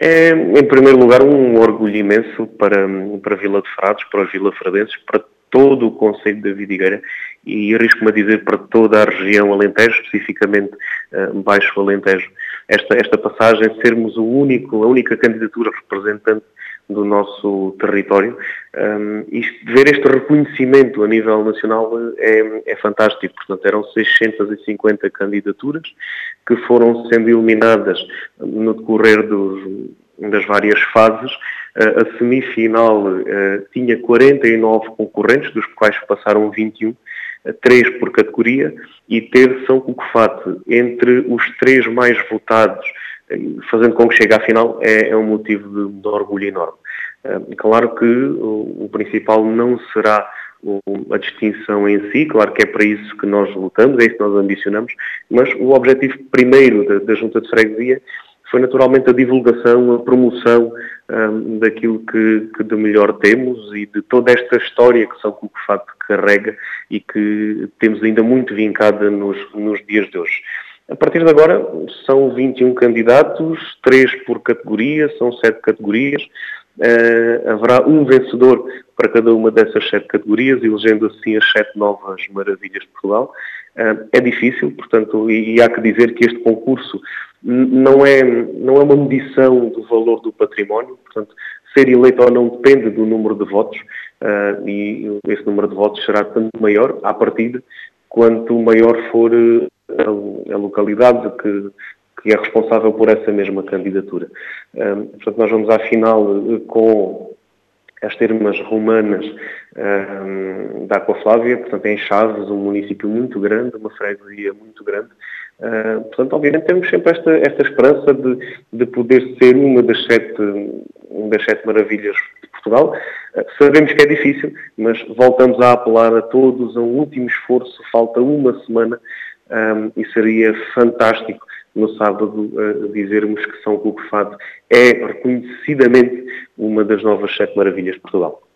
É, em primeiro lugar, um orgulho imenso para Vila de Frades, para os vilafradenses, para todo o concelho da Vidigueira e arrisco-me a dizer para toda a região Alentejo, especificamente Baixo Alentejo. Esta passagem, sermos a única candidatura representante do nosso território, ver este reconhecimento a nível nacional é fantástico. Portanto, eram 650 candidaturas que foram sendo eliminadas no decorrer das várias fases. A semifinal tinha 49 concorrentes, dos quais passaram 21, 3 por categoria, e ter São Cucufate entre os 3 mais votados, fazendo com que chegue à final, é um motivo de orgulho enorme. Claro que o principal não será a distinção em si, claro que é para isso que nós lutamos, é isso que nós ambicionamos, mas o objetivo primeiro da Junta de Freguesia foi naturalmente a divulgação, a promoção daquilo que de melhor temos e de toda esta história que São Cucufate carrega e que temos ainda muito vincada nos dias de hoje. A partir de agora são 21 candidatos, 3 por categoria, são 7 categorias. Haverá um vencedor para cada uma dessas 7 categorias, elegendo assim as 7 novas maravilhas de Portugal. É difícil, portanto, e há que dizer que este concurso não é uma medição do valor do património, portanto, ser eleito ou não depende do número de votos, e esse número de votos será tanto maior, à partida, quanto maior for a localidade que é responsável por essa mesma candidatura. Portanto, nós vamos à final com as termas romanas da Aquaflávia, portanto, em Chaves, um município muito grande, uma freguesia muito grande. Portanto, obviamente, temos sempre esta esperança de poder ser uma das sete maravilhas de Portugal. Sabemos que é difícil, mas voltamos a apelar a todos a um último esforço. Falta uma semana e seria fantástico no sábado dizermos que São Cucufate é reconhecidamente uma das novas 7 maravilhas de Portugal.